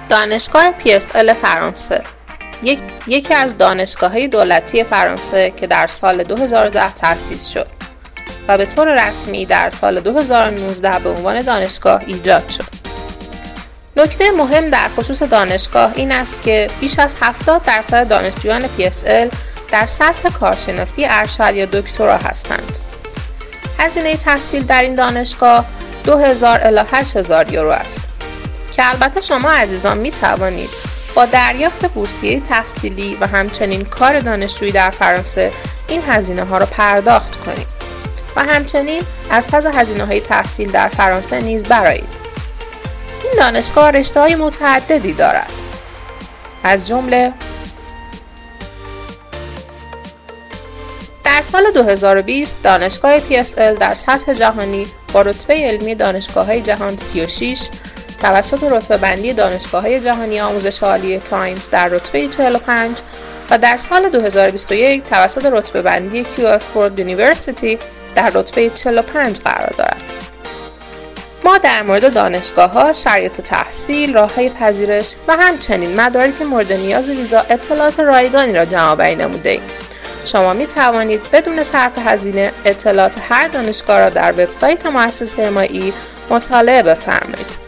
دانشگاه PSL فرانسه یکی از دانشگاه‌های دولتی فرانسه که در سال 2010 تأسیس شد و به طور رسمی در سال 2019 به عنوان دانشگاه ایجاد شد. نکته مهم در خصوص دانشگاه این است که بیش از 70% دانشجویان PSL در سطح کارشناسی ارشد یا دکترا هستند. هزینه تحصیل در این دانشگاه 2000 الی 8000 یورو است که البته شما عزیزان می توانید با دریافت بورسیه تحصیلی و همچنین کار دانشجویی در فرانسه این هزینه ها را پرداخت کنید و همچنین از پس هزینه های تحصیل در فرانسه نیز برآیید. این دانشگاه رشته های متعددی دارد، از جمله در سال 2020 دانشگاه PSL در سطح جهانی با رتبه علمی دانشگاه‌های جهان 36 توسط رتبه بندی دانشگاه‌های جهانی آموزش عالی تایمز در رتبه 45 و در سال 2021 توسط رتبه بندی کیو آکسفورد یونیورسیتی در رتبه 45 قرار دارد. ما در مورد دانشگاه‌ها، شرایط تحصیل، راه‌های پذیرش و همچنین مدارک مورد نیاز ویزا اطلاعات رایگانی را جمع‌آوری نموده‌ایم. شما می توانید بدون صرف هزینه اطلاعات هر دانشگاه را در وبسایت مؤسسه MIE مطالعه بفرمایید.